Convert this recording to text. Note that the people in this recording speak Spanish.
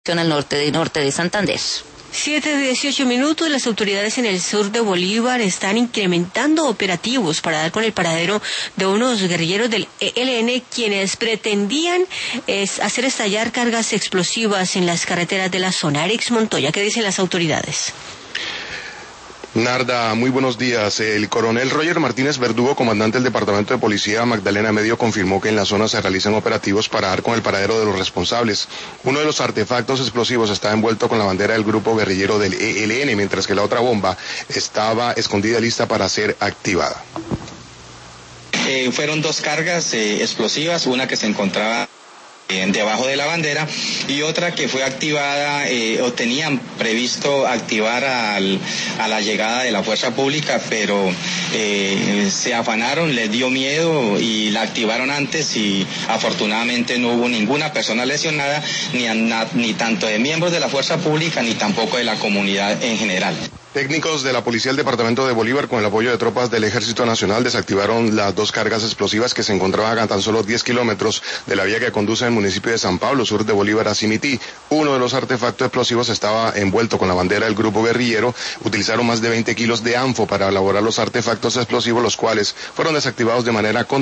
al norte de Santander. 7:18. Las autoridades en el sur de Bolívar están incrementando operativos para dar con el paradero de unos guerrilleros del ELN quienes pretendían hacer estallar cargas explosivas en las carreteras de la zona. Arix Montoya, ¿qué dicen las autoridades? Narda, muy buenos días. El coronel Roger Martínez Verdugo, comandante del Departamento de Policía Magdalena Medio, confirmó que en la zona se realizan operativos para dar con el paradero de los responsables. Uno de los artefactos explosivos está envuelto con la bandera del grupo guerrillero del ELN, mientras que la otra bomba estaba escondida lista para ser activada. Fueron dos cargas explosivas, una que se encontraba debajo de la bandera y otra que fue activada o tenían previsto activar a la llegada de la fuerza pública, pero se afanaron, les dio miedo y la activaron antes y afortunadamente no hubo ninguna persona lesionada, ni tanto de miembros de la fuerza pública ni tampoco de la comunidad en general. Técnicos de la Policía del Departamento de Bolívar, con el apoyo de tropas del Ejército Nacional, desactivaron las dos cargas explosivas que se encontraban a tan solo 10 kilómetros de la vía que conduce al municipio de San Pablo, sur de Bolívar, a Simití. Uno de los artefactos explosivos estaba envuelto con la bandera del grupo guerrillero. Utilizaron más de 20 kilos de ANFO para elaborar los artefactos explosivos, los cuales fueron desactivados de manera